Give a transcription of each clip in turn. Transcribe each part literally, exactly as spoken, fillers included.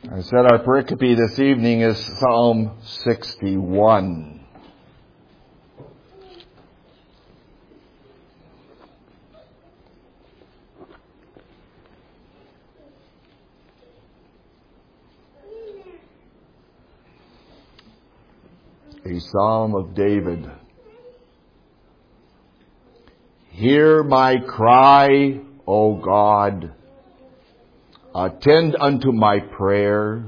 I said our pericope this evening is Psalm sixty-one. A Psalm of David. Hear my cry, O God. Attend unto my prayer.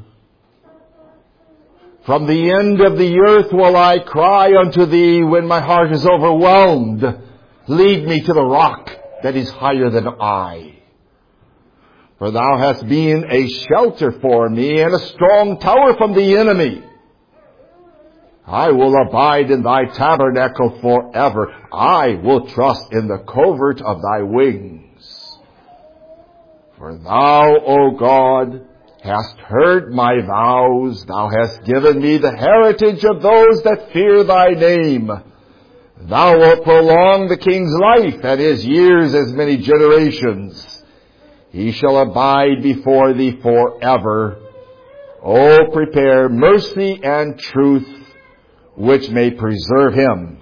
From the end of the earth will I cry unto thee when my heart is overwhelmed. Lead me to the rock that is higher than I. For thou hast been a shelter for me and a strong tower from the enemy. I will abide in thy tabernacle forever. I will trust in the covert of thy wings. For thou, O God, hast heard my vows. Thou hast given me the heritage of those that fear thy name. Thou wilt prolong the king's life, and his years as many generations. He shall abide before thee forever. O prepare mercy and truth, which may preserve him.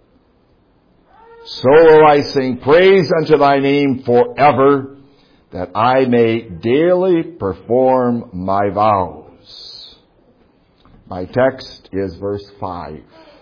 So will I sing praise unto thy name forever, that I may daily perform my vows. My text is verse five.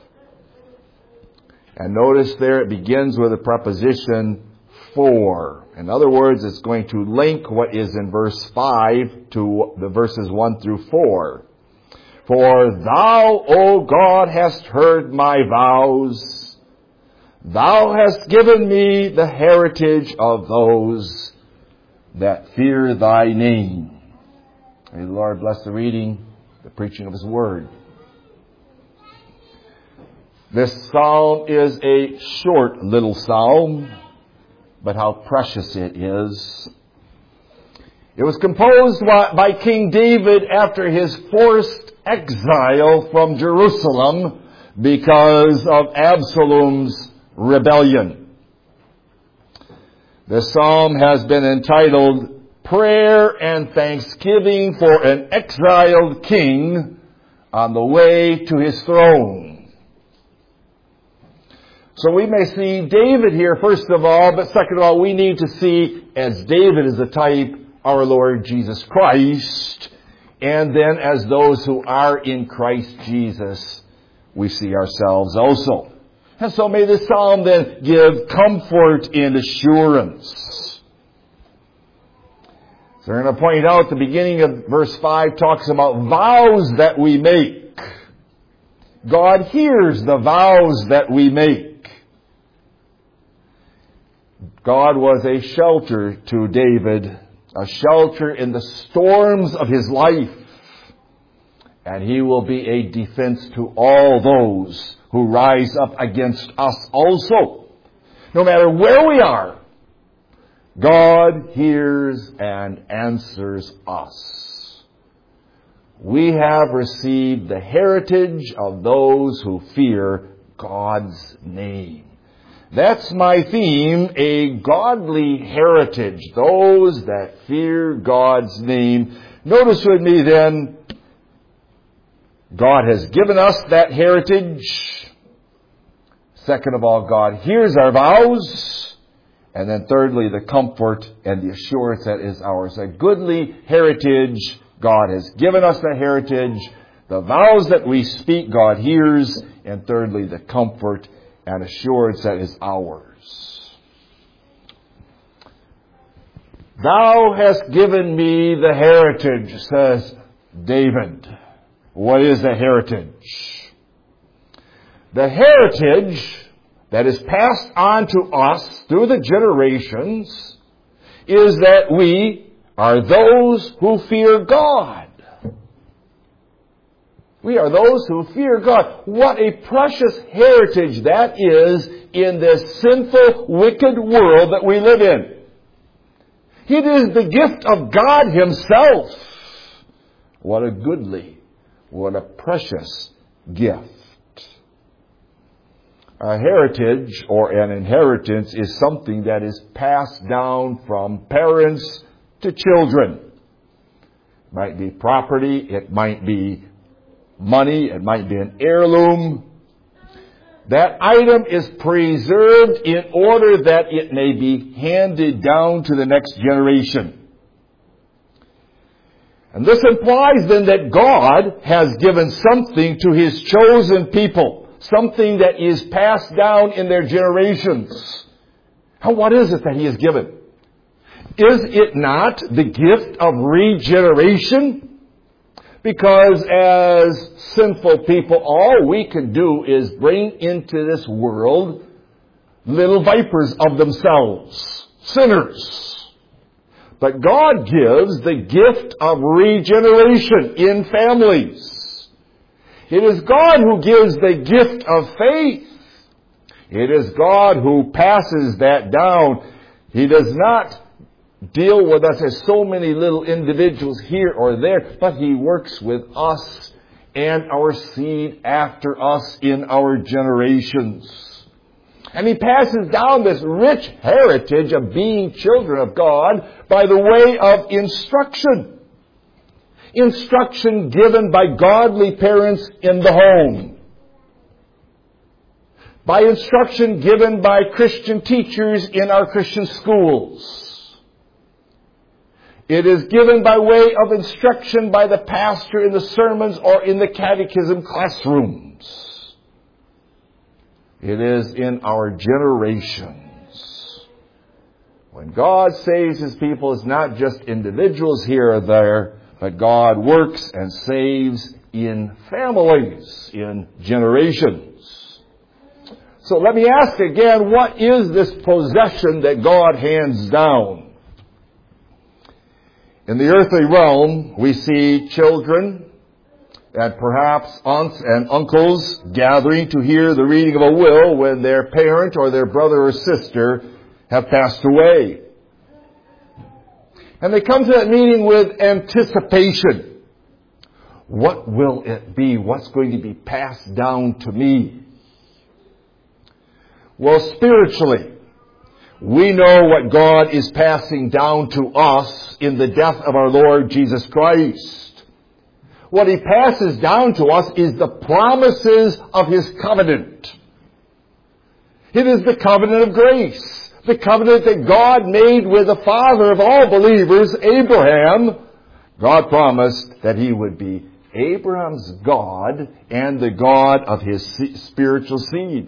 And notice there it begins with a preposition for. In other words, it's going to link what is in verse five to the verses one through four. For thou, O God, hast heard my vows. Thou hast given me the heritage of those that fear thy name. May the Lord bless the reading, the preaching of his word. This psalm is a short little psalm, but how precious it is. It was composed by King David after his forced exile from Jerusalem because of Absalom's rebellion. The psalm has been entitled Prayer and Thanksgiving for an Exiled King on the Way to His Throne. So we may see David here first of all, but second of all, we need to see, as David is a type, our Lord Jesus Christ, and then as those who are in Christ Jesus, we see ourselves also. And so may this psalm then give comfort and assurance. So we're going to point out the beginning of verse five talks about vows that we make. God hears the vows that we make. God was a shelter to David, a shelter in the storms of his life. And he will be a defense to all those who rise up against us also. No matter where we are, God hears and answers us. We have received the heritage of those who fear God's name. That's my theme, a godly heritage, those that fear God's name. Notice with me then, God has given us that heritage. Second of all, God hears our vows. And then thirdly, the comfort and the assurance that is ours. A goodly heritage. God has given us that heritage. The vows that we speak, God hears. And thirdly, the comfort and assurance that is ours. Thou hast given me the heritage, says David. What is the heritage? The heritage that is passed on to us through the generations is that we are those who fear God. We are those who fear God. What a precious heritage that is in this sinful, wicked world that we live in. It is the gift of God Himself. What a goodly, what a precious gift. A heritage or an inheritance is something that is passed down from parents to children. might be property, it might be money, it might be an heirloom. That item is preserved in order that it may be handed down to the next generation. And this implies then that God has given something to His chosen people, something that is passed down in their generations. And what is it that He has given? Is it not the gift of regeneration? Because as sinful people, all we can do is bring into this world little vipers of themselves, sinners. But God gives the gift of regeneration in families. It is God who gives the gift of faith. It is God who passes that down. He does not deal with us as so many little individuals here or there, but He works with us and our seed after us in our generations. And He passes down this rich heritage of being children of God by the way of instruction. Instruction given by godly parents in the home. By instruction given by Christian teachers in our Christian schools. It is given by way of instruction by the pastor in the sermons or in the catechism classrooms. It is in our generations. When God saves His people, it's not just individuals here or there, but God works and saves in families, in generations. So let me ask again, what is this possession that God hands down? In the earthly realm, we see children and perhaps aunts and uncles gathering to hear the reading of a will when their parent or their brother or sister have passed away. And they come to that meeting with anticipation. What will it be? What's going to be passed down to me? Well, spiritually, we know what God is passing down to us in the death of our Lord Jesus Christ. What He passes down to us is the promises of His covenant. It is the covenant of grace. The covenant that God made with the father of all believers, Abraham. God promised that He would be Abraham's God and the God of his spiritual seed.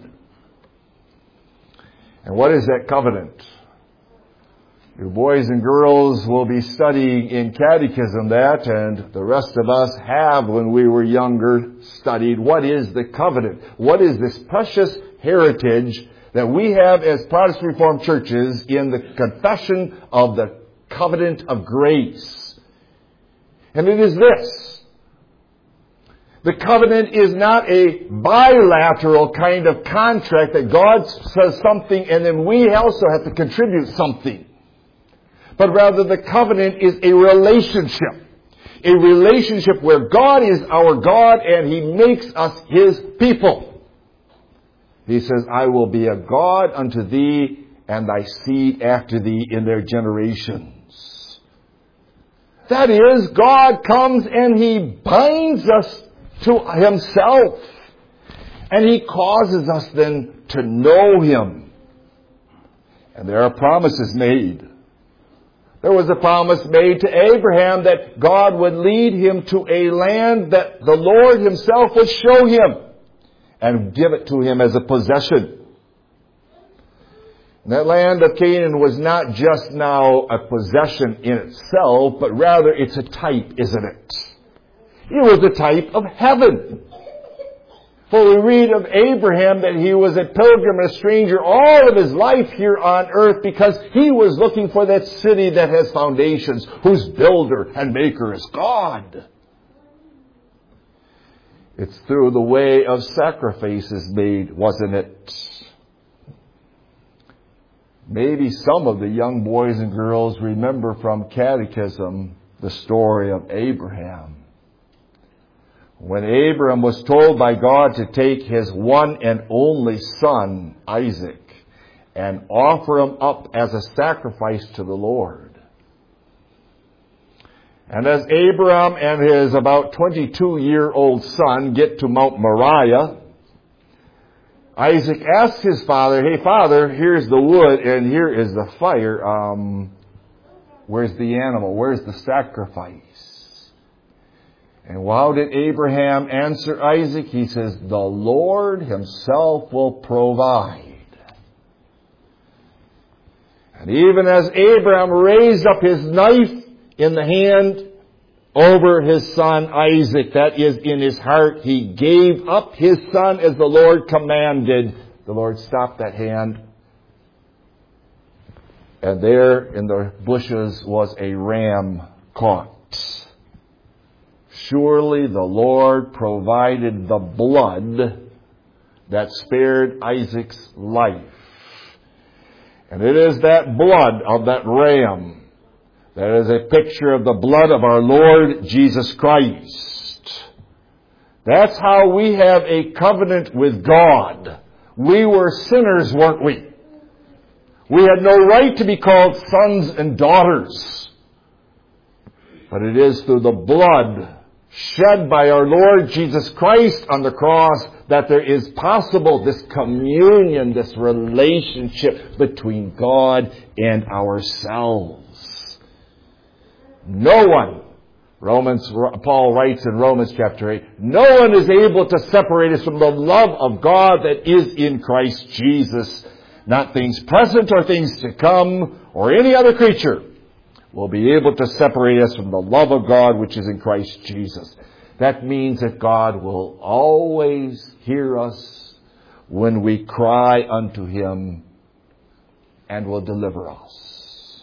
And what is that covenant? You boys and girls will be studying in catechism that, and the rest of us have, when we were younger, studied what is the covenant. What is this precious heritage that we have as Protestant Reformed churches in the confession of the covenant of grace? And it is this. The covenant is not a bilateral kind of contract that God says something and then we also have to contribute something. But rather the covenant is a relationship. A relationship where God is our God and He makes us His people. He says, I will be a God unto thee and thy seed after thee in their generations. That is, God comes and He binds us to Himself. And He causes us then to know Him. And there are promises made. There was a promise made to Abraham that God would lead him to a land that the Lord Himself would show him and give it to him as a possession. And that land of Canaan was not just now a possession in itself, but rather it's a type, isn't it? It was a type of heaven. For we read of Abraham that he was a pilgrim and a stranger all of his life here on earth because he was looking for that city that has foundations, whose builder and maker is God. It's through the way of sacrifices made, wasn't it? Maybe some of the young boys and girls remember from catechism the story of Abraham. When Abraham was told by God to take his one and only son, Isaac, and offer him up as a sacrifice to the Lord. And as Abraham and his about twenty-two-year-old son get to Mount Moriah, Isaac asks his father, hey, Father, here's the wood and here is the fire. Um, where's the animal? Where's the sacrifice? And how did Abraham answer Isaac? He says, the Lord himself will provide. And even as Abraham raised up his knife in the hand over his son Isaac, that is in his heart, he gave up his son as the Lord commanded. The Lord stopped that hand. And there in the bushes was a ram caught. Surely the Lord provided the blood that spared Isaac's life. And it is that blood of that ram that is a picture of the blood of our Lord Jesus Christ. That's how we have a covenant with God. We were sinners, weren't we? We had no right to be called sons and daughters. But it is through the blood shed by our Lord Jesus Christ on the cross that there is possible this communion, this relationship between God and ourselves. No one, Romans, Paul writes in Romans chapter eight, no one is able to separate us from the love of God that is in Christ Jesus. Not things present or things to come or any other creature will be able to separate us from the love of God which is in Christ Jesus. That means that God will always hear us when we cry unto Him and will deliver us.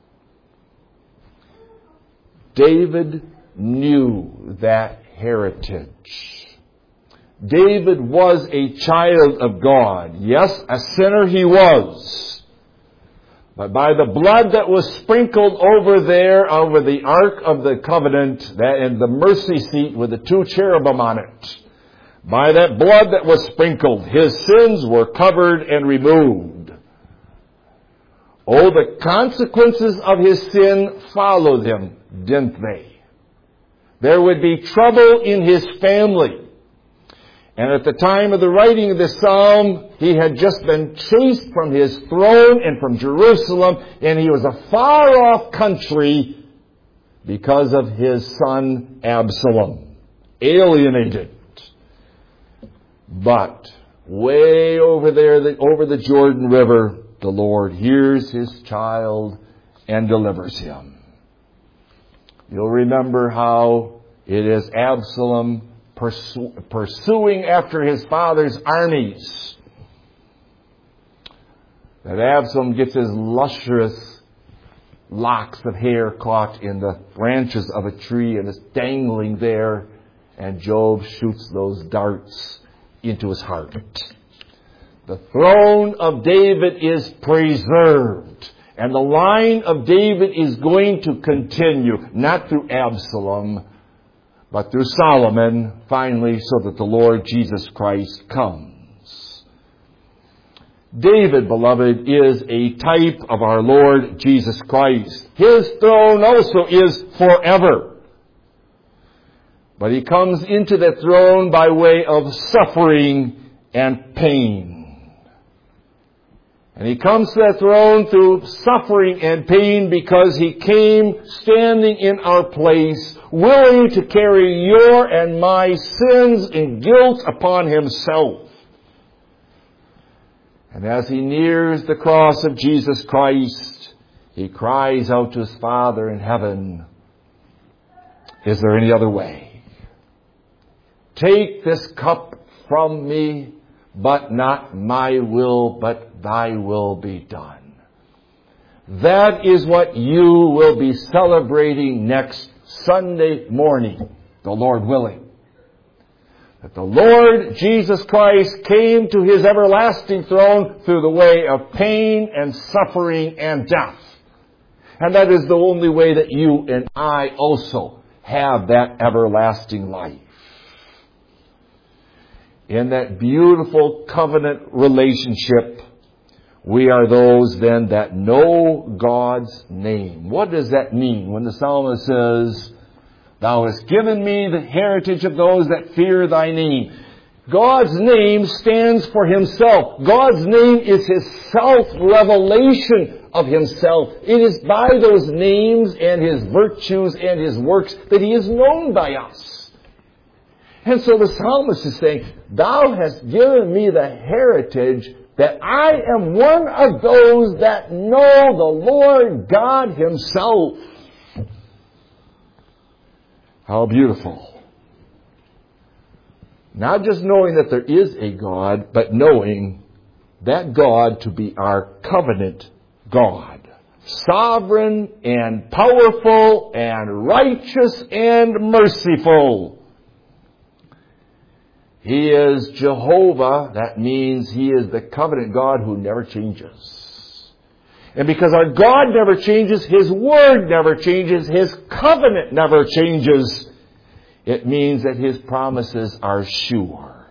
David knew that heritage. David was a child of God. Yes, a sinner he was. But by the blood that was sprinkled over there, over the Ark of the Covenant, that and the mercy seat with the two cherubim on it, by that blood that was sprinkled, his sins were covered and removed. Oh, the consequences of his sin followed him, didn't they? There would be trouble in his family. And at the time of the writing of this psalm, he had just been chased from his throne and from Jerusalem, and he was a far-off country because of his son Absalom, alienated. But way over there, the, over the Jordan River, the Lord hears his child and delivers him. You'll remember how it is Absalom Pursu- pursuing after his father's armies, that Absalom gets his lustrous locks of hair caught in the branches of a tree and is dangling there, and Job shoots those darts into his heart. The throne of David is preserved, and the line of David is going to continue, not through Absalom, but through Solomon, finally, so that the Lord Jesus Christ comes. David, beloved, is a type of our Lord Jesus Christ. His throne also is forever. But he comes into that throne by way of suffering and pain. And he comes to that throne through suffering and pain because he came standing in our place, willing to carry your and my sins and guilt upon himself. And as he nears the cross of Jesus Christ, he cries out to his Father in heaven, is there any other way? Take this cup from me, but not my will, but thy will be done. That is what you will be celebrating next Sunday morning, the Lord willing. That the Lord Jesus Christ came to his everlasting throne through the way of pain and suffering and death. And that is the only way that you and I also have that everlasting life. In that beautiful covenant relationship, we are those then that know God's name. What does that mean when the psalmist says, Thou hast given me the heritage of those that fear thy name. God's name stands for himself. God's name is his self-revelation of himself. It is by those names and his virtues and his works that he is known by us. And so the psalmist is saying, Thou hast given me the heritage that I am one of those that know the Lord God himself. How beautiful. Not just knowing that there is a God, but knowing that God to be our covenant God. Sovereign and powerful and righteous and merciful. He is Jehovah. That means he is the covenant God who never changes. And because our God never changes, his word never changes, his covenant never changes, it means that his promises are sure.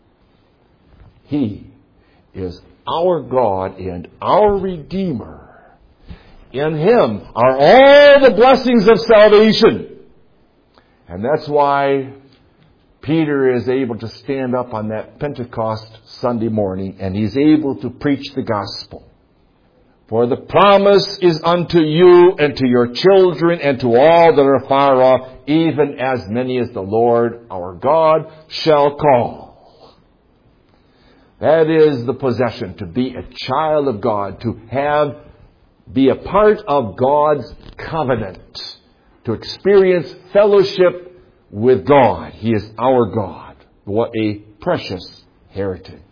He is our God and our Redeemer. In him are all the blessings of salvation. And that's why Peter is able to stand up on that Pentecost Sunday morning and he's able to preach the gospel. For the promise is unto you and to your children and to all that are far off, even as many as the Lord our God shall call. That is the possession, to be a child of God, to have, be a part of God's covenant, to experience fellowship with God. He is our God. What a precious heritage.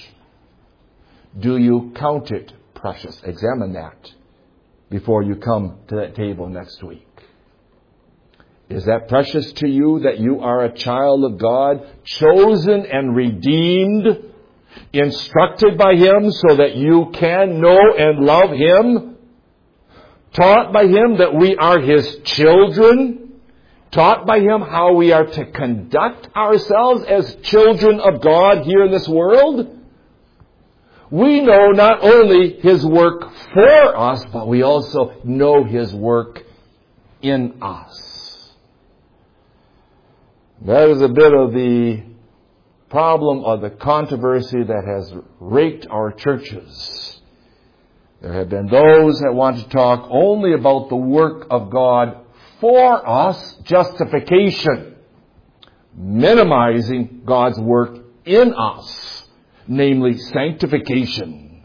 Do you count it precious? Examine that before you come to that table next week. Is that precious to you that you are a child of God, chosen and redeemed, instructed by him so that you can know and love him, taught by him that we are his children, taught by him how we are to conduct ourselves as children of God here in this world? We know not only his work for us, but we also know his work in us. That is a bit of the problem of the controversy that has raked our churches. There have been those that want to talk only about the work of God for us, justification, minimizing God's work in us, namely sanctification.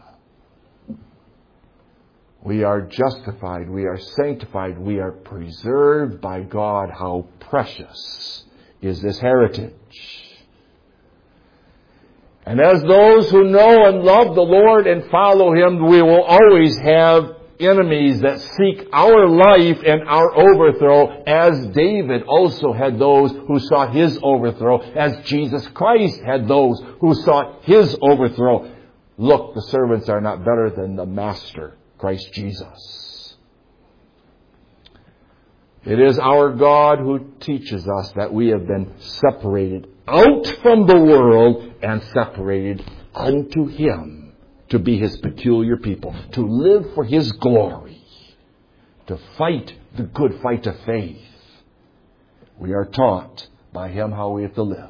We are justified, we are sanctified, we are preserved by God. How precious is this heritage. And as those who know and love the Lord and follow him, we will always have enemies that seek our life and our overthrow, as David also had those who sought his overthrow, as Jesus Christ had those who sought his overthrow. Look, the servants are not better than the master, Christ Jesus. It is our God who teaches us that we have been separated out from the world and separated unto him, to be his peculiar people, to live for his glory, to fight the good fight of faith. We are taught by him how we have to live.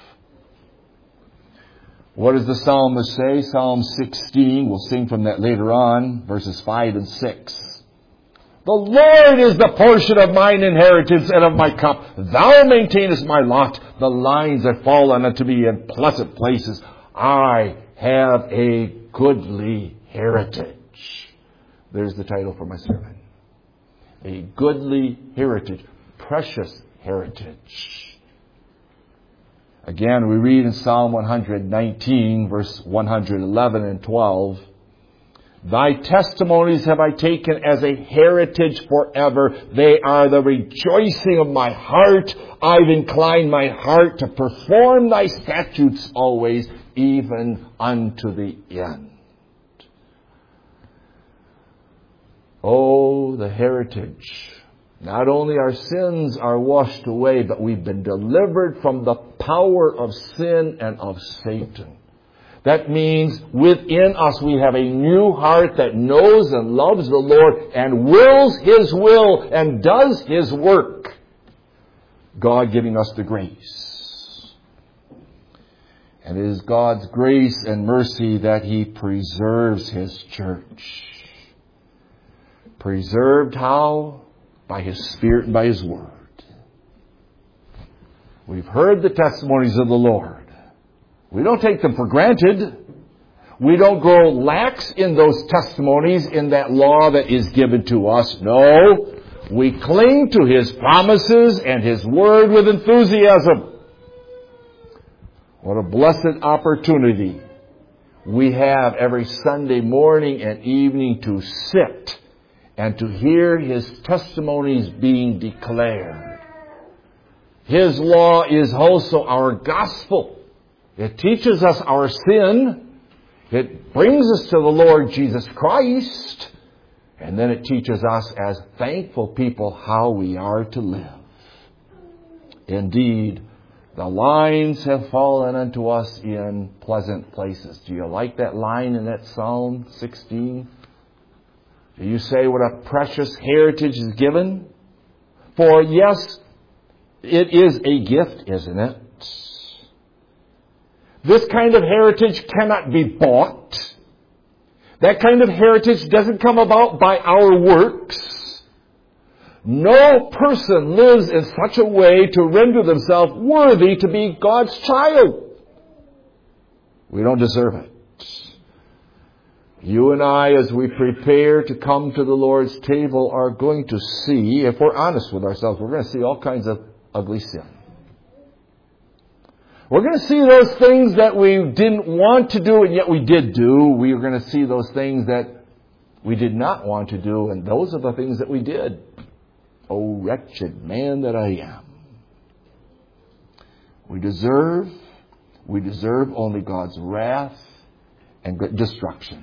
What does the psalmist say? Psalm sixteen, we'll sing from that later on, verses five and six. The Lord is the portion of mine inheritance and of my cup. Thou maintainest my lot. The lines that fall unto me in pleasant places. I have a goodly heritage. There's the title for my sermon. A goodly heritage. Precious heritage. Again, we read in Psalm one nineteen, verse one eleven and twelve. Thy testimonies have I taken as a heritage forever. They are the rejoicing of my heart. I've inclined my heart to perform thy statutes always, even unto the end. Oh, the heritage. Not only our sins are washed away, but we've been delivered from the power of sin and of Satan. That means within us we have a new heart that knows and loves the Lord and wills his will and does his work. God giving us the grace. And it is God's grace and mercy that He preserves His church. Preserved how? By His Spirit and by His Word. We've heard the testimonies of the Lord. We don't take them for granted. We don't grow lax in those testimonies in that law that is given to us. No, we cling to His promises and His Word with enthusiasm. What a blessed opportunity we have every Sunday morning and evening to sit and to hear His testimonies being declared. His law is also our gospel. It teaches us our sin. It brings us to the Lord Jesus Christ. And then it teaches us as thankful people how we are to live. Indeed, the lines have fallen unto us in pleasant places. Do you like that line in that Psalm sixteen? Do you say what a precious heritage is given? For yes, it is a gift, isn't it? This kind of heritage cannot be bought. That kind of heritage doesn't come about by our works. No person lives in such a way to render themselves worthy to be God's child. We don't deserve it. You and I, as we prepare to come to the Lord's table, are going to see, if we're honest with ourselves, we're going to see all kinds of ugly sin. We're going to see those things that we didn't want to do and yet we did do. We are going to see those things that we did not want to do, and those are the things that we did. Oh, wretched man that I am. We deserve, we deserve only God's wrath and destruction.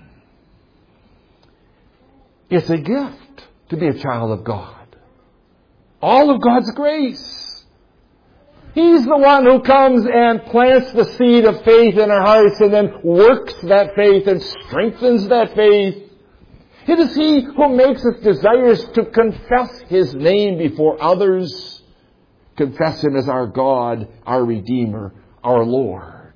It's a gift to be a child of God. All of God's grace. He's the one who comes and plants the seed of faith in our hearts and then works that faith and strengthens that faith. It is He who makes us desirous to confess His name before others. Confess Him as our God, our Redeemer, our Lord.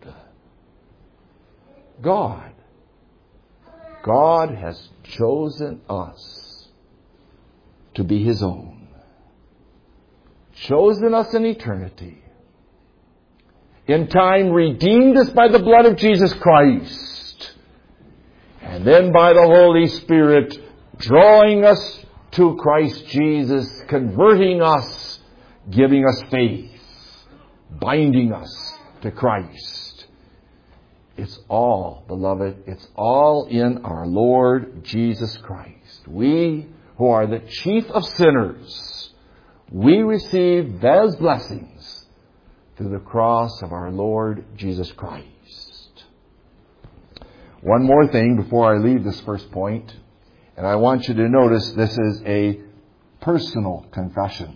God. God has chosen us to be His own. Chosen us in eternity. In time, redeemed us by the blood of Jesus Christ. And then by the Holy Spirit, drawing us to Christ Jesus, converting us, giving us faith, binding us to Christ. It's all, beloved, it's all in our Lord Jesus Christ. We who are the chief of sinners, we receive those blessings through the cross of our Lord Jesus Christ. One more thing before I leave this first point, and I want you to notice this is a personal confession.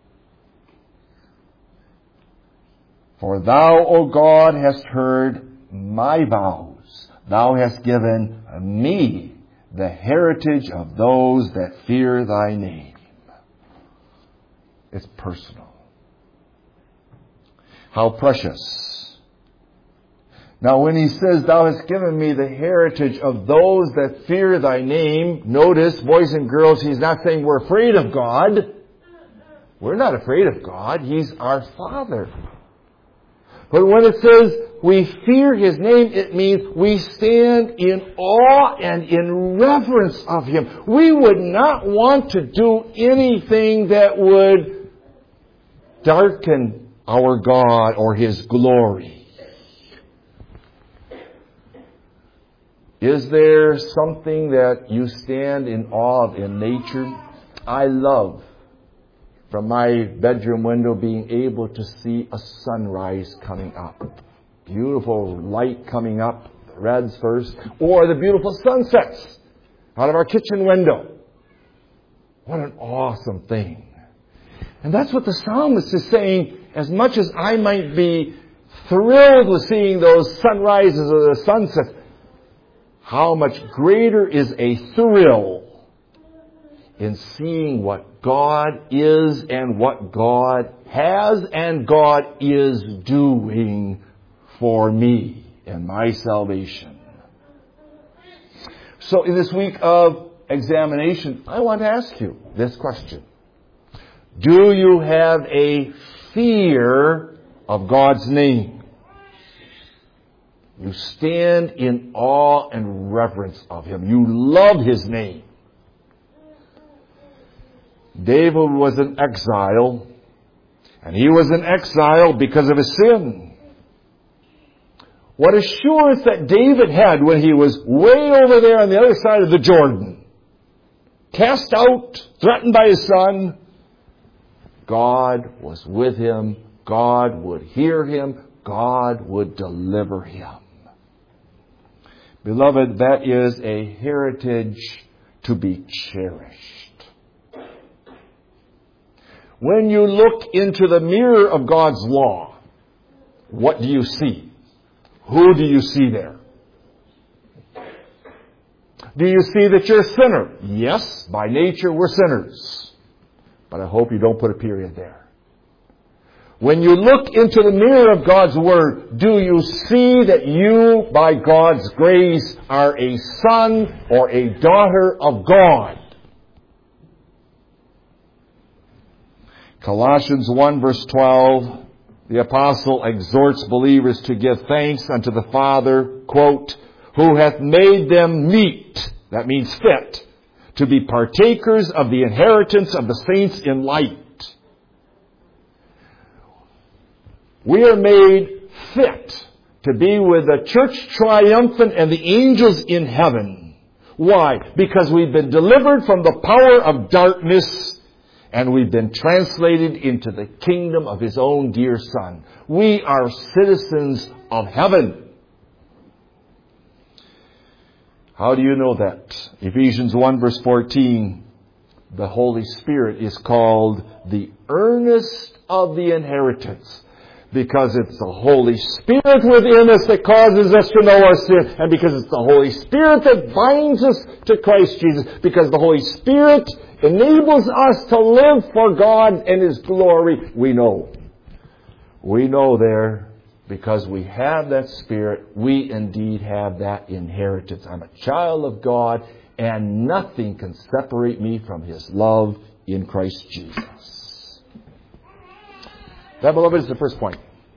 For thou, O God, hast heard my vows. Thou hast given me the heritage of those that fear thy name. It's personal. How precious. Now when he says, thou hast given me the heritage of those that fear thy name, notice, boys and girls, he's not saying we're afraid of God. We're not afraid of God. He's our Father. But when it says we fear His name, it means we stand in awe and in reverence of Him. We would not want to do anything that would darken our God or His glory. Is there something that you stand in awe of in nature? I love, from my bedroom window, being able to see a sunrise coming up. Beautiful light coming up, reds first, or the beautiful sunsets out of our kitchen window. What an awesome thing. And that's what the psalmist is saying. As much as I might be thrilled with seeing those sunrises or the sunsets, how much greater is a thrill in seeing what God is and what God has and God is doing for me and my salvation. So in this week of examination, I want to ask you this question. Do you have a fear of God's name? You stand in awe and reverence of Him. You love His name. David was in exile, and he was in exile because of his sin. What assurance that David had when he was way over there on the other side of the Jordan, cast out, threatened by his son, God was with him, God would hear him, God would deliver him. Beloved, that is a heritage to be cherished. When you look into the mirror of God's law, what do you see? Who do you see there? Do you see that you're a sinner? Yes, by nature we're sinners. But I hope you don't put a period there. When you look into the mirror of God's Word, do you see that you, by God's grace, are a son or a daughter of God? Colossians one verse twelve, the apostle exhorts believers to give thanks unto the Father, quote, who hath made them meet, that means fit, to be partakers of the inheritance of the saints in light. We are made fit to be with the church triumphant and the angels in heaven. Why? Because we've been delivered from the power of darkness and we've been translated into the kingdom of His own dear Son. We are citizens of heaven. How do you know that? Ephesians one verse fourteen, the Holy Spirit is called the earnest of the inheritance. Because it's the Holy Spirit within us that causes us to know our sin. And because it's the Holy Spirit that binds us to Christ Jesus. Because the Holy Spirit enables us to live for God and His glory. We know. We know there, because we have that Spirit, we indeed have that inheritance. I'm a child of God, and nothing can separate me from His love in Christ Jesus. That, beloved, is the first point.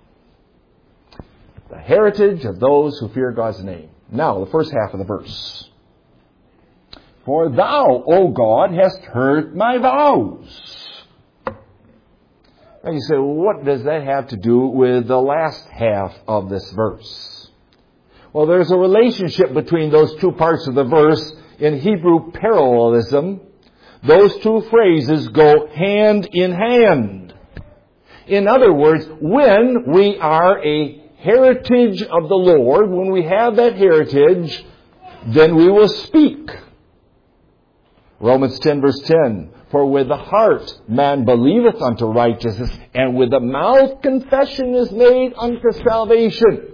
The heritage of those who fear God's name. Now, the first half of the verse. For thou, O God, hast heard my vows. And you say, well, what does that have to do with the last half of this verse? Well, there's a relationship between those two parts of the verse. In Hebrew parallelism, those two phrases go hand in hand. In other words, when we are a heritage of the Lord, when we have that heritage, then we will speak. Romans ten verse ten, for with the heart man believeth unto righteousness, and with the mouth confession is made unto salvation.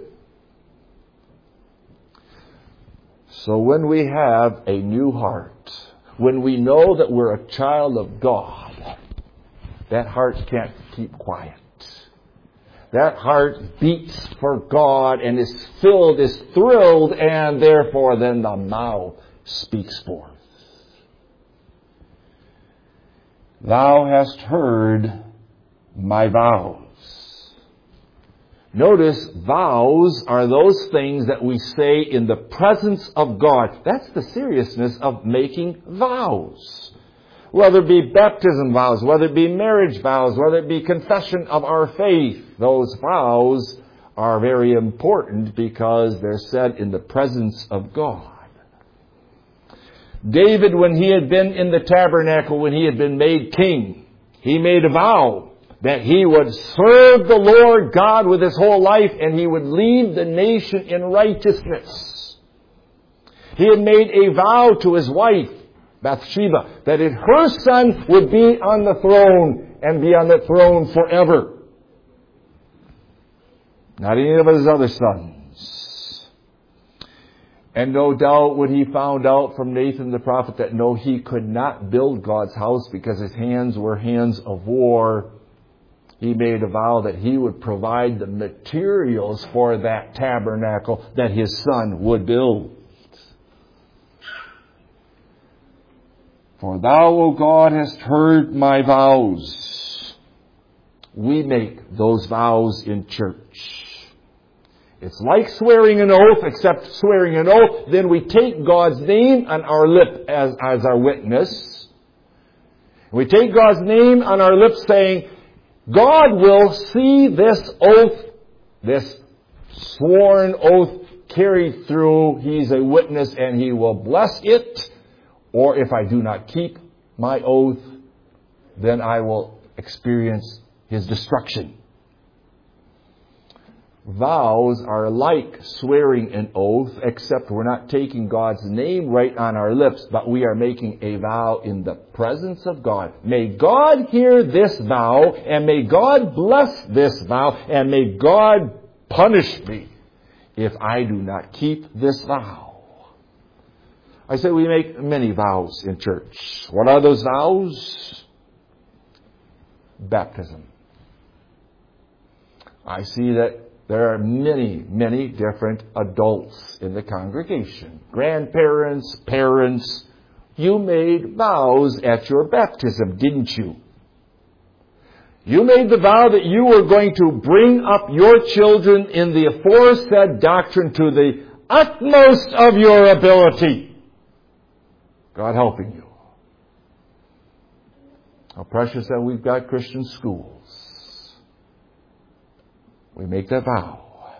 So when we have a new heart, when we know that we're a child of God, that heart can't keep quiet. That heart beats for God and is filled, is thrilled, and therefore then the mouth speaks forth. Thou hast heard my vows. Notice, vows are those things that we say in the presence of God. That's the seriousness of making vows. Whether it be baptism vows, whether it be marriage vows, whether it be confession of our faith, those vows are very important because they're said in the presence of God. David, when he had been in the tabernacle, when he had been made king, he made a vow that he would serve the Lord God with his whole life and he would lead the nation in righteousness. He had made a vow to his wife, Bathsheba, that if her son would be on the throne and be on the throne forever. Not any of his other sons. And no doubt when he found out from Nathan the prophet that no, he could not build God's house because his hands were hands of war, he made a vow that he would provide the materials for that tabernacle that his son would build. For thou, O God, hast heard my vows. We make those vows in church. It's like swearing an oath, except swearing an oath, then we take God's name on our lip as, as our witness. We take God's name on our lips saying, God will see this oath, this sworn oath carried through. He's a witness and he will bless it. Or if I do not keep my oath, then I will experience his destruction. Vows are like swearing an oath, except we're not taking God's name right on our lips, but we are making a vow in the presence of God. May God hear this vow, and may God bless this vow, and may God punish me if I do not keep this vow. I say we make many vows in church. What are those vows? Baptism. I see that there are many, many different adults in the congregation. Grandparents, parents. You made vows at your baptism, didn't you? You made the vow that you were going to bring up your children in the aforesaid doctrine to the utmost of your ability. God helping you. How precious that we've got Christian schools. We make that vow.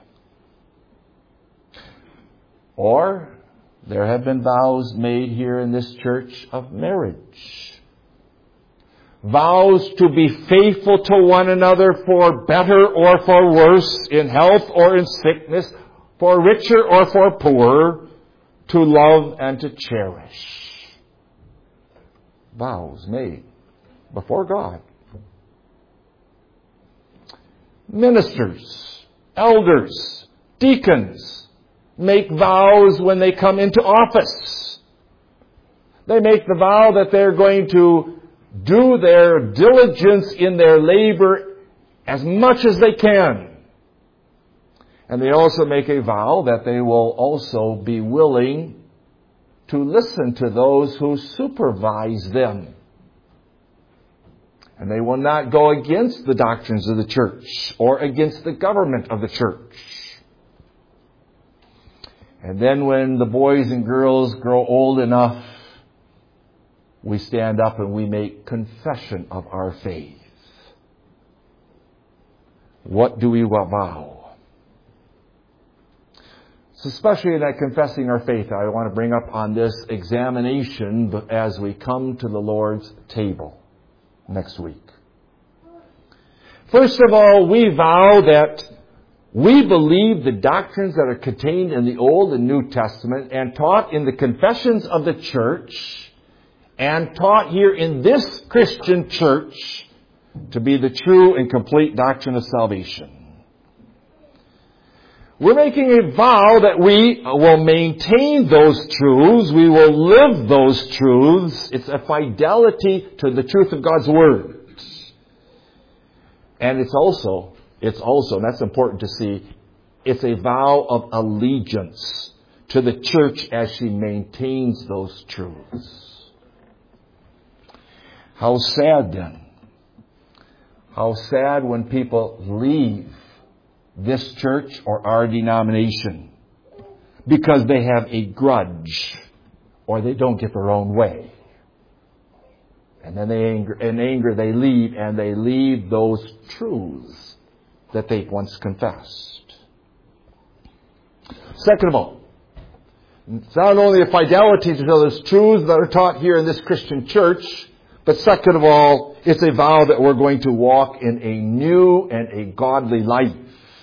Or there have been vows made here in this church of marriage. Vows to be faithful to one another for better or for worse, in health or in sickness, for richer or for poorer, to love and to cherish. Vows made before God. Ministers, elders, deacons make vows when they come into office. They make the vow that they're going to do their diligence in their labor as much as they can. And they also make a vow that they will also be willing to listen to those who supervise them. And they will not go against the doctrines of the church or against the government of the church. And then when the boys and girls grow old enough, we stand up and we make confession of our faith. What do we vow? So especially in that confessing our faith, I want to bring up on this examination as we come to the Lord's table next week. First of all, we vow that we believe the doctrines that are contained in the Old and New Testament and taught in the confessions of the church and taught here in this Christian church to be the true and complete doctrine of salvation. We're making a vow that we will maintain those truths. We will live those truths. It's a fidelity to the truth of God's Word. And it's also, it's also, and that's important to see, it's a vow of allegiance to the church as she maintains those truths. How sad then. How sad when people leave this church or our denomination because they have a grudge or they don't get their own way. And then they anger, in anger they leave and they leave those truths that they once confessed. Second of all, it's not only a fidelity to those truths that are taught here in this Christian church, but second of all, it's a vow that we're going to walk in a new and a godly life.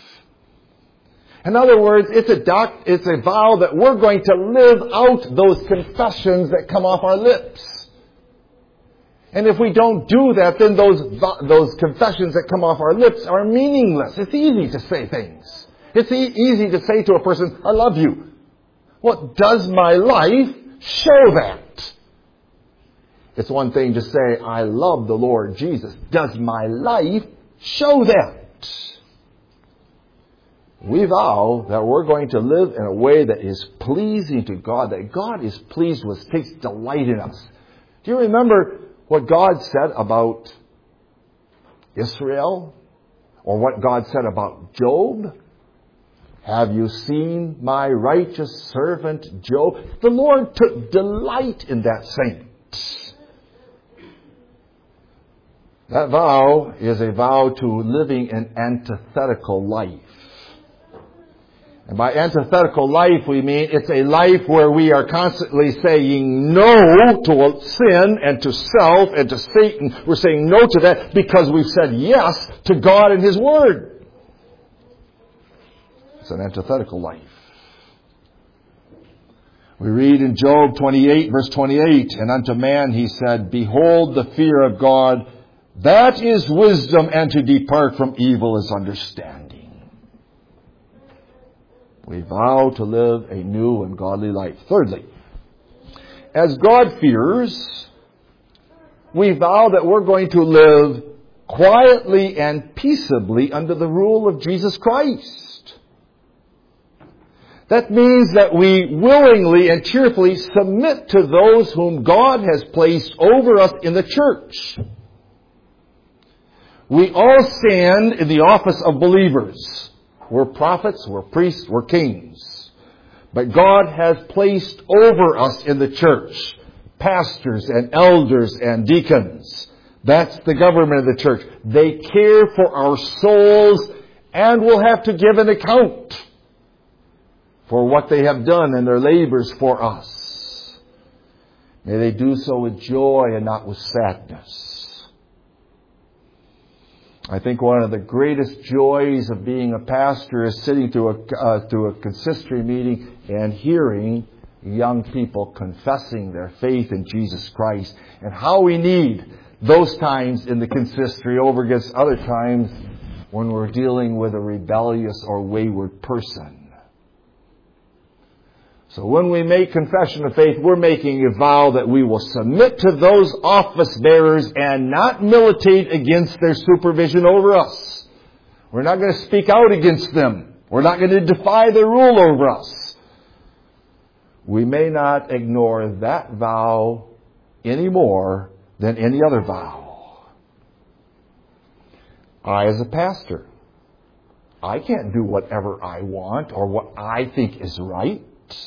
In other words, it's a doc, it's a vow that we're going to live out those confessions that come off our lips. And if we don't do that, then those those confessions that come off our lips are meaningless. It's easy to say things. It's e- easy to say to a person, I love you. What does my life show that? It's one thing to say, I love the Lord Jesus. Does my life show that? We vow that we're going to live in a way that is pleasing to God, that God is pleased with, takes delight in us. Do you remember what God said about Israel? Or what God said about Job? Have you seen my righteous servant Job? The Lord took delight in that saint. That vow is a vow to living an antithetical life. And by antithetical life, we mean it's a life where we are constantly saying no to sin and to self and to Satan. We're saying no to that because we've said yes to God and His Word. It's an antithetical life. We read in Job twenty-eight, verse twenty-eight, and unto man he said, behold, the fear of God, that is wisdom, and to depart from evil is understanding. We vow to live a new and godly life. Thirdly, as God-fearers, we vow that we're going to live quietly and peaceably under the rule of Jesus Christ. That means that we willingly and cheerfully submit to those whom God has placed over us in the church. We all stand in the office of believers. We're prophets, we're priests, we're kings. But God has placed over us in the church pastors and elders and deacons. That's the government of the church. They care for our souls and will have to give an account for what they have done and their labors for us. May they do so with joy and not with sadness. I think one of the greatest joys of being a pastor is sitting through a, uh, through a consistory meeting and hearing young people confessing their faith in Jesus Christ, and how we need those times in the consistory over against other times when we're dealing with a rebellious or wayward person. So when we make confession of faith, we're making a vow that we will submit to those office bearers and not militate against their supervision over us. We're not going to speak out against them. We're not going to defy their rule over us. We may not ignore that vow any more than any other vow. I, as a pastor, I can't do whatever I want or what I think is right.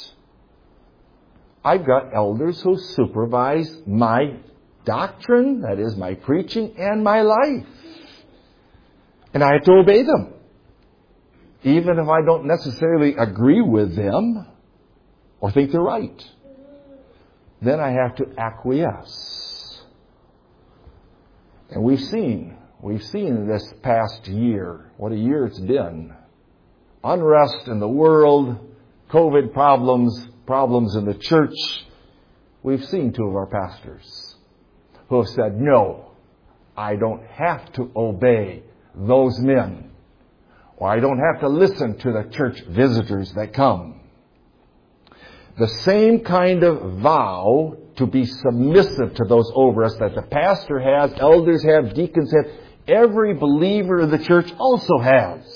I've got elders who supervise my doctrine, that is my preaching, and my life. And I have to obey them. Even if I don't necessarily agree with them or think they're right. Then I have to acquiesce. And we've seen, we've seen this past year, what a year it's been. Unrest in the world, COVID problems, problems in the church. We've seen two of our pastors who have said, no, I don't have to obey those men, or I don't have to listen to the church visitors that come. The same kind of vow to be submissive to those over us that the pastor has, elders have, deacons have, every believer in the church also has.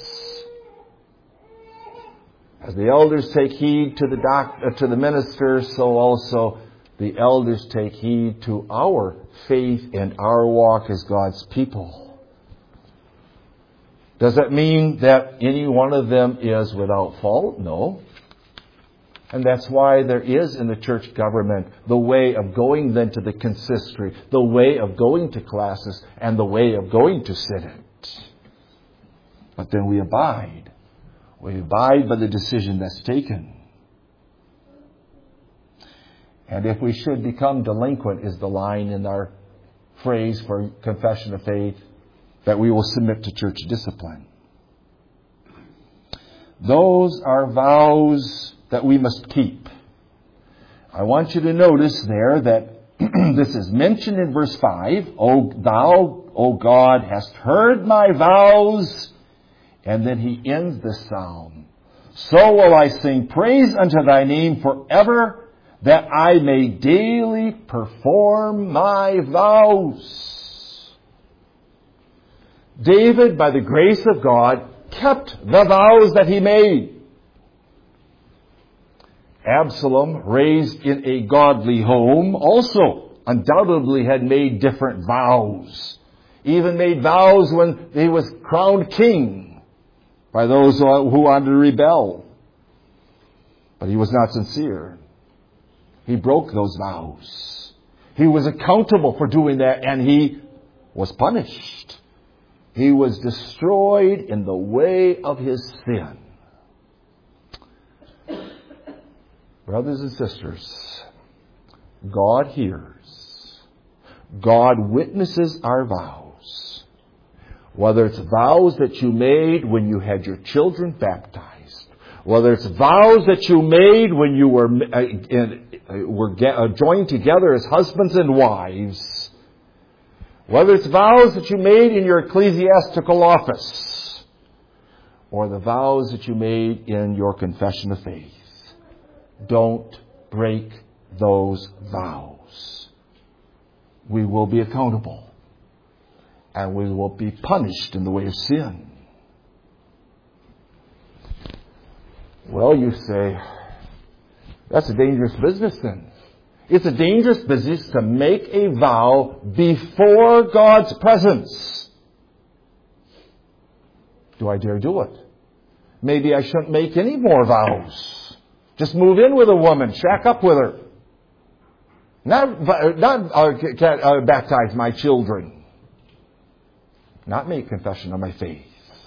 As the elders take heed to the doc, uh, to the ministers, so also the elders take heed to our faith and our walk as God's people. Does that mean that any one of them is without fault? No. And that's why there is in the church government the way of going then to the consistory, the way of going to classes, and the way of going to synod. But then we abide. We abide by the decision that's taken. And if we should become delinquent, is the line in our phrase for confession of faith, that we will submit to church discipline. Those are vows that we must keep. I want you to notice there that this is mentioned in verse five. O thou, O God, hast heard my vows. And then he ends the psalm. So will I sing praise unto thy name forever, that I may daily perform my vows. David, by the grace of God, kept the vows that he made. Absalom, raised in a godly home, also undoubtedly had made different vows. Even made vows when he was crowned king by those who wanted to rebel. But he was not sincere. He broke those vows. He was accountable for doing that, and he was punished. He was destroyed in the way of his sin. Brothers and sisters, God hears. God witnesses our vows. Whether it's vows that you made when you had your children baptized, whether it's vows that you made when you were, uh, in, uh, were get, uh, joined together as husbands and wives, whether it's vows that you made in your ecclesiastical office, or the vows that you made in your confession of faith, don't break those vows. We will be accountable, and we will be punished in the way of sin. Well, you say, that's a dangerous business then. It's a dangerous business to make a vow before God's presence. Do I dare do it? Maybe I shouldn't make any more vows. Just move in with a woman, shack up with her. Not, not uh, uh, baptize my children. Not make confession of my faith.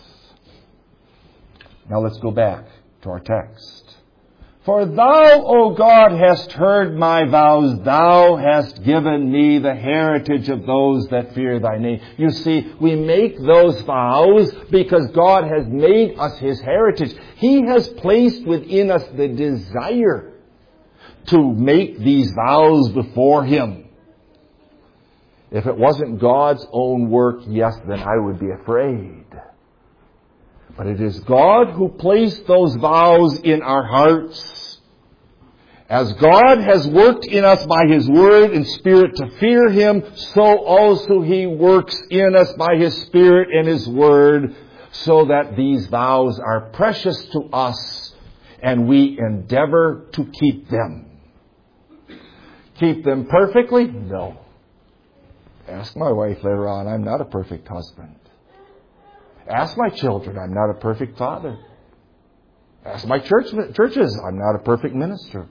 Now let's go back to our text. For thou, O God, hast heard my vows. Thou hast given me the heritage of those that fear thy name. You see, we make those vows because God has made us his heritage. He has placed within us the desire to make these vows before him. If it wasn't God's own work, yes, then I would be afraid. But it is God who placed those vows in our hearts. As God has worked in us by his word and spirit to fear him, so also he works in us by his spirit and his word, so that these vows are precious to us and we endeavor to keep them. Keep them perfectly? No. Ask my wife later on. I'm not a perfect husband. Ask my children. I'm not a perfect father. Ask my church, churches. I'm not a perfect minister.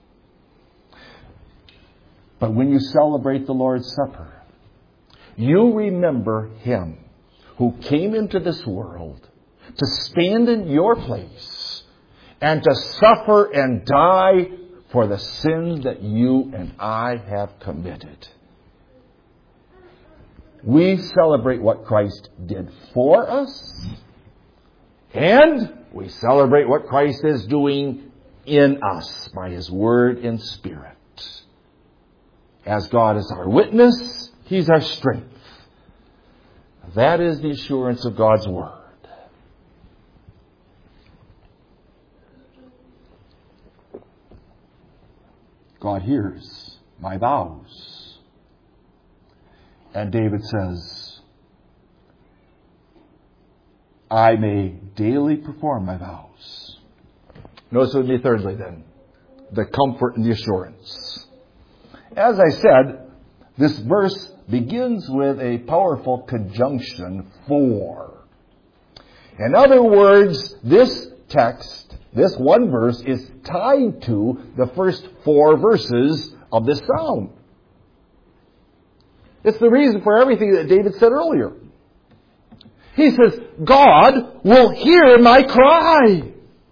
But when you celebrate the Lord's Supper, you remember him who came into this world to stand in your place and to suffer and die for the sins that you and I have committed. We celebrate what Christ did for us, and we celebrate what Christ is doing in us by his word and spirit. As God is our witness, he's our strength. That is the assurance of God's word. God hears my vows. And David says, I may daily perform my vows. Notice with me thirdly then, the comfort and the assurance. As I said, this verse begins with a powerful conjunction, for. In other words, this text, this one verse, is tied to the first four verses of this psalm. It's the reason for everything that David said earlier. He says, God will hear my cry.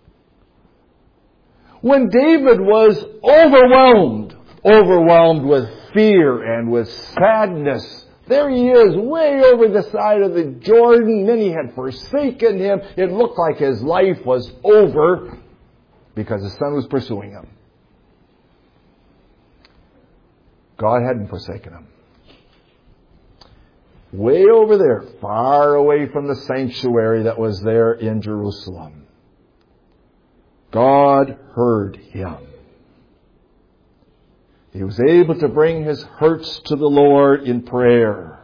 When David was overwhelmed, overwhelmed with fear and with sadness, there he is, way over the side of the Jordan. Many had forsaken him. It looked like his life was over because his son was pursuing him. God hadn't forsaken him. Way over there, far away from the sanctuary that was there in Jerusalem. God heard him. He was able to bring his hurts to the Lord in prayer.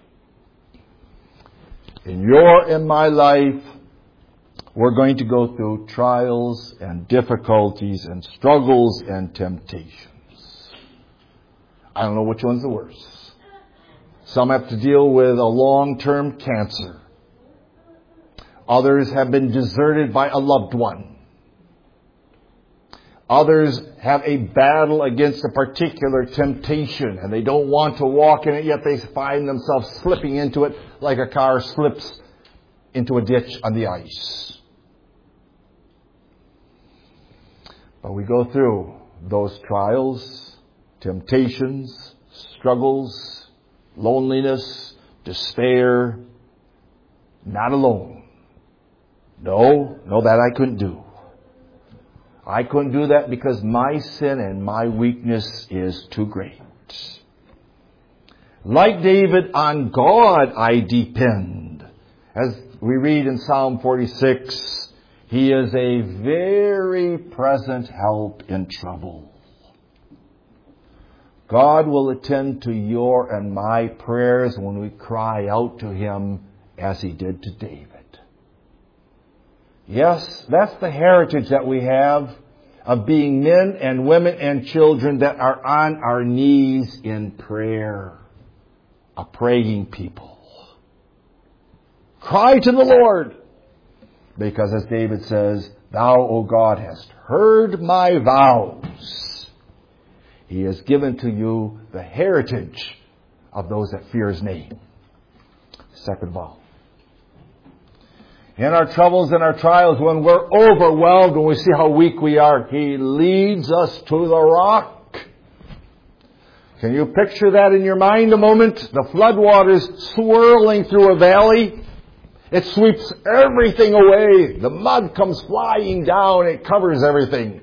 In your and my life, we're going to go through trials and difficulties and struggles and temptations. I don't know which one's the worst. Some have to deal with a long-term cancer. Others have been deserted by a loved one. Others have a battle against a particular temptation and they don't want to walk in it, yet they find themselves slipping into it like a car slips into a ditch on the ice. But we go through those trials, temptations, struggles, loneliness, despair, not alone. No, no, that I couldn't do. I couldn't do that because my sin and my weakness is too great. Like David, on God I depend. As we read in Psalm forty-six, He is a very present help in trouble. God will attend to your and my prayers when we cry out to Him as He did to David. Yes, that's the heritage that we have of being men and women and children that are on our knees in prayer. A praying people. Cry to the Lord. Because as David says, Thou, O God, hast heard my vows. He has given to you the heritage of those that fear His name. Second vow. In our troubles and our trials, when we're overwhelmed, when we see how weak we are, He leads us to the rock. Can you picture that in your mind a moment? The floodwaters swirling through a valley. It sweeps everything away. The mud comes flying down. It covers everything.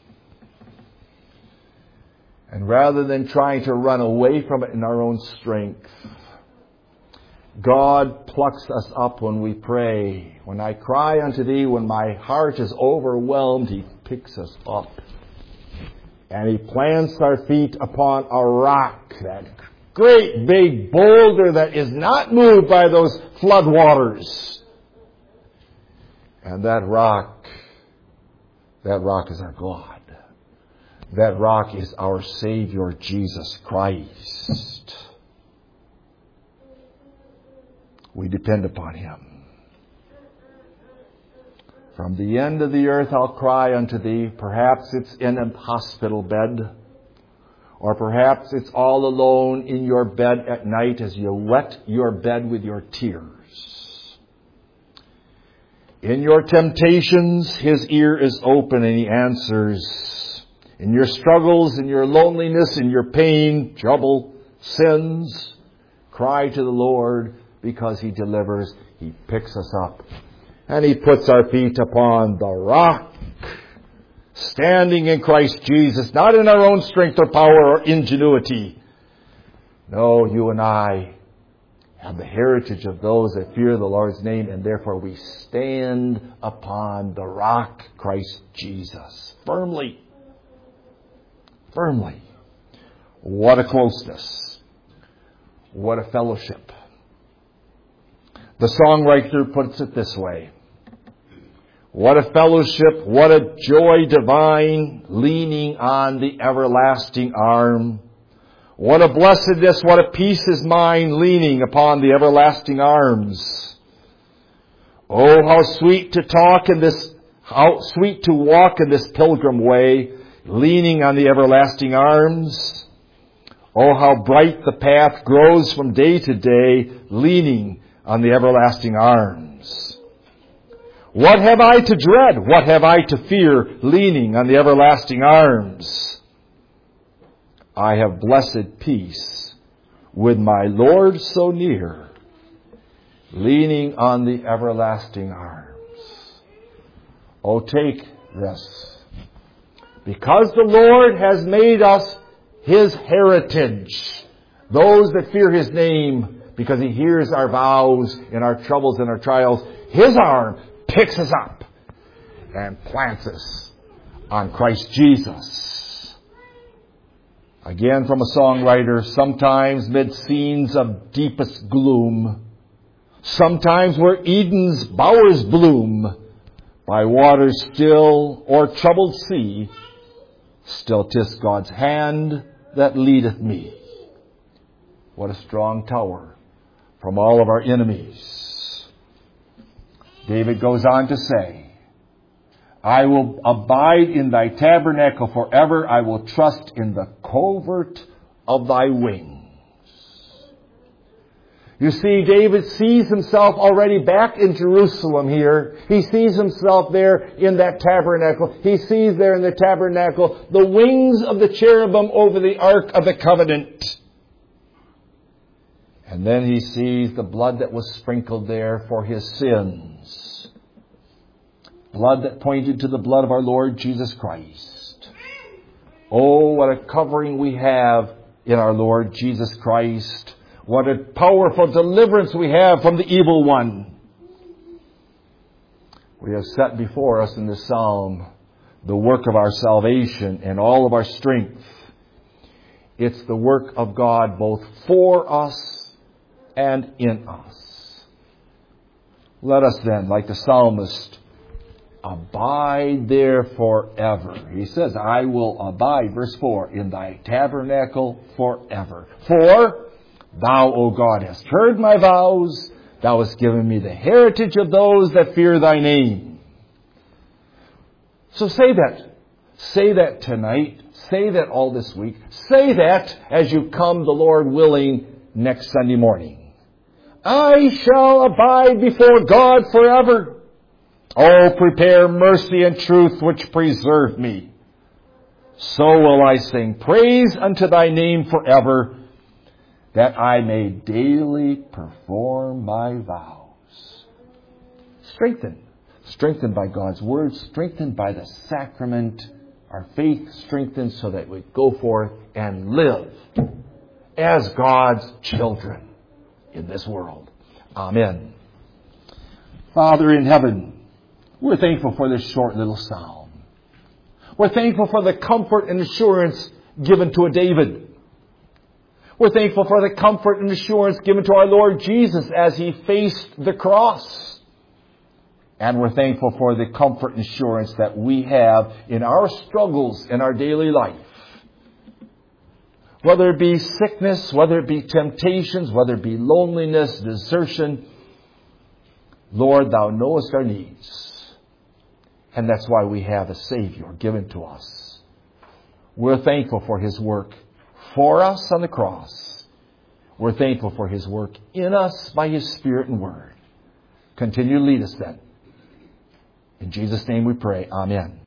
And rather than trying to run away from it in our own strength, God plucks us up when we pray. When I cry unto Thee, when my heart is overwhelmed, He picks us up. And He plants our feet upon a rock, that great big boulder that is not moved by those floodwaters. And that rock, that rock is our God. That rock is our Savior, Jesus Christ. We depend upon Him. From the end of the earth I'll cry unto Thee. Perhaps it's in a hospital bed. Or perhaps it's all alone in your bed at night as you wet your bed with your tears. In your temptations, His ear is open and He answers. In your struggles, in your loneliness, in your pain, trouble, sins, cry to the Lord. Because He delivers, He picks us up. And He puts our feet upon the rock. Standing in Christ Jesus, not in our own strength or power or ingenuity. No, you and I have the heritage of those that fear the Lord's name, and therefore we stand upon the rock, Christ Jesus. Firmly. Firmly. What a closeness. What a fellowship. The songwriter puts it this way. What a fellowship, what a joy divine, leaning on the everlasting arm. What a blessedness, what a peace is mine, leaning upon the everlasting arms. Oh, how sweet to talk in this, how sweet to walk in this pilgrim way, leaning on the everlasting arms. Oh, how bright the path grows from day to day, leaning on the everlasting arms. What have I to dread? What have I to fear? Leaning on the everlasting arms. I have blessed peace with my Lord so near, leaning on the everlasting arms. Oh, take this. Because the Lord has made us His heritage, those that fear His name, because He hears our vows in our troubles and our trials, His arm picks us up and plants us on Christ Jesus. Again from a songwriter, sometimes mid scenes of deepest gloom, sometimes where Eden's bowers bloom, by waters still or troubled sea, still 'tis God's hand that leadeth me. What a strong tower from all of our enemies. David goes on to say, I will abide in thy tabernacle forever. I will trust in the covert of thy wings. You see, David sees himself already back in Jerusalem here. He sees himself there in that tabernacle. He sees there in the tabernacle the wings of the cherubim over the Ark of the Covenant. And then he sees the blood that was sprinkled there for his sins. Blood that pointed to the blood of our Lord Jesus Christ. Oh, what a covering we have in our Lord Jesus Christ. What a powerful deliverance we have from the evil one. We have set before us in this psalm the work of our salvation and all of our strength. It's the work of God both for us and in us. Let us then, like the psalmist, abide there forever. He says, I will abide, verse four, in thy tabernacle forever. For thou, O God, hast heard my vows. Thou hast given me the heritage of those that fear thy name. So say that. Say that tonight. Say that all this week. Say that as you come, the Lord willing, next Sunday morning. I shall abide before God forever. Oh, prepare mercy and truth which preserve me. So will I sing praise unto thy name forever, that I may daily perform my vows. Strengthened. Strengthened by God's word. Strengthened by the sacrament. Our faith strengthened so that we go forth and live as God's children in this world. Amen. Father in heaven, we're thankful for this short little psalm. We're thankful for the comfort and assurance given to a David. We're thankful for the comfort and assurance given to our Lord Jesus as He faced the cross. And we're thankful for the comfort and assurance that we have in our struggles in our daily life. Whether it be sickness, whether it be temptations, whether it be loneliness, desertion, Lord, Thou knowest our needs. And that's why we have a Savior given to us. We're thankful for His work for us on the cross. We're thankful for His work in us by His Spirit and Word. Continue to lead us then. In Jesus' name we pray. Amen.